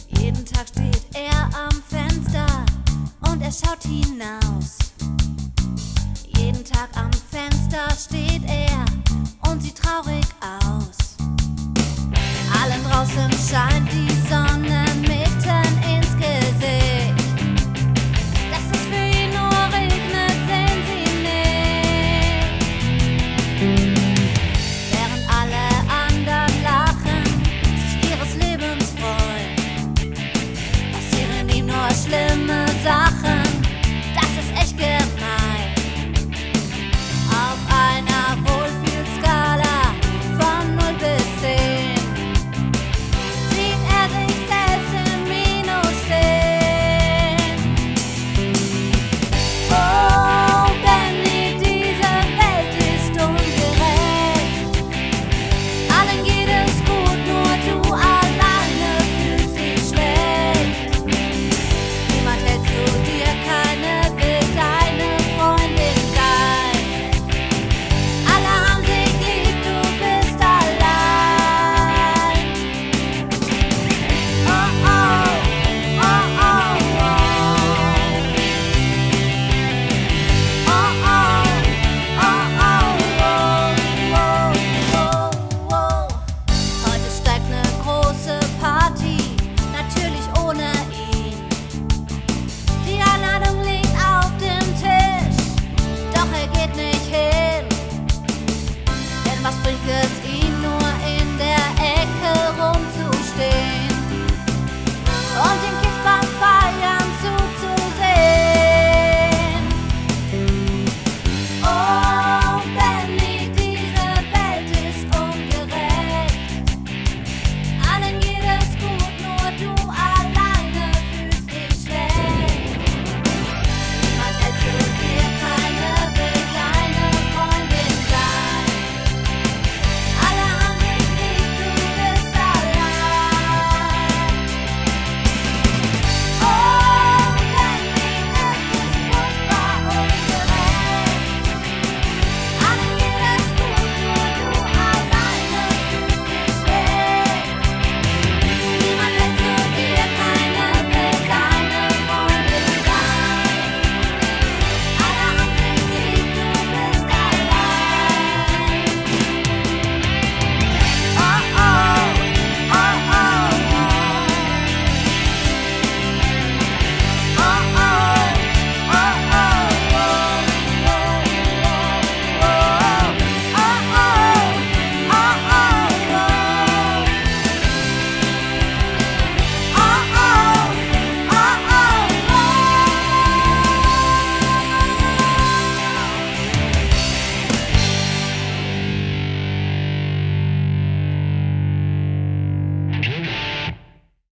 Jeden Tag steht er am Fenster und er schaut hinaus. Jeden Tag am Fenster steht er und sieht traurig aus. Allen draußen scheint die Sonne mitten ins Gesicht. Dass es für ihn nur regnet, sehen sie nicht. Während alle anderen lachen, sich ihres Lebens freuen, passieren ihm nur schlimme